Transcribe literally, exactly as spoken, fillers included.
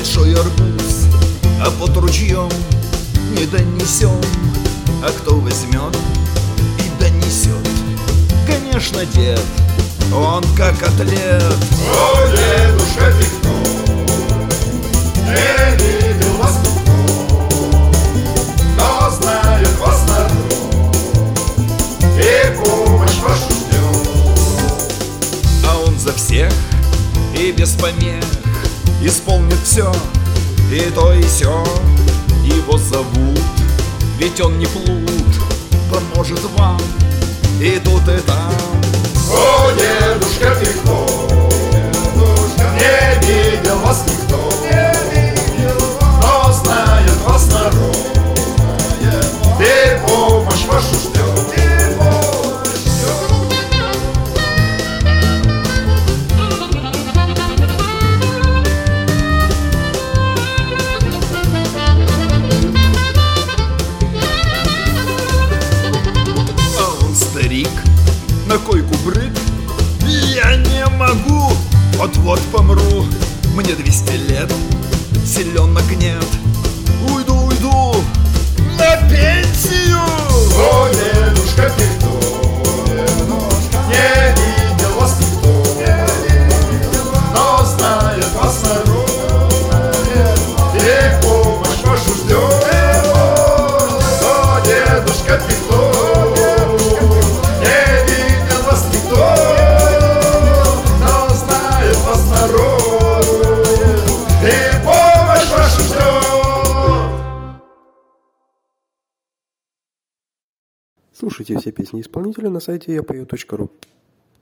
большой арбуз, а под ручьем не донесем. А кто возьмет и донесет? Конечно, дед, он как атлет. О, дедушка, ты кто? Не видел вас никто, но знает вас народ, и помощь вашу ждет. А он за всех и без помех исполнит все, и то и сё. Его зовут, ведь он не плут, поможет вам и тут и там. О, дедушка, ты кто? Не видел вас никто, но знает вас народ, и помощь вашу ждет. На койку брык, я не могу, вот-вот помру. Мне двести лет, селенок нет, уйду, уйду на пенсию. О, дедушка, ты кто? Не видел вас никто, но знает вас народ, и помощь вашу ждет. О, дедушка, ты кто? Слушайте все песни исполнителя на сайте я пою точка ру.